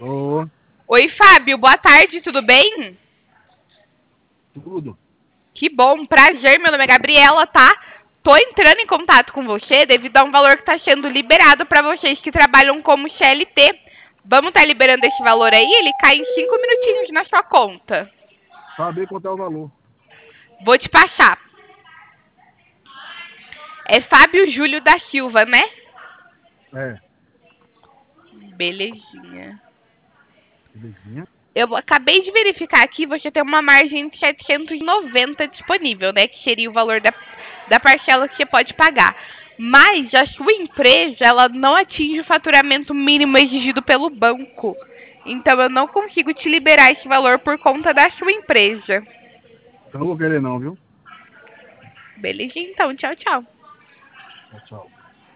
Ô, Oi, Fábio, boa tarde, tudo bem? tudo. Que bom, prazer, meu nome é Gabriela, tá? Tô entrando em contato com você devido a um valor que está sendo liberado para vocês que trabalham como CLT. Vamos estar liberando esse valor aí? Ele cai em 5 minutinhos na sua conta. Saber quanto é o valor. Vou te passar. É Fábio Júlio da Silva, né? É, Belezinha. belezinha. Eu acabei de verificar aqui, você tem uma margem de 790 disponível, né? Que seria o valor da parcela que você pode pagar. Mas a sua empresa, ela não atinge o faturamento mínimo exigido pelo banco. Então eu não consigo te liberar esse valor por conta da sua empresa. Então não vou querer não, viu? Beleza? Então, tchau, tchau. Tchau, tchau.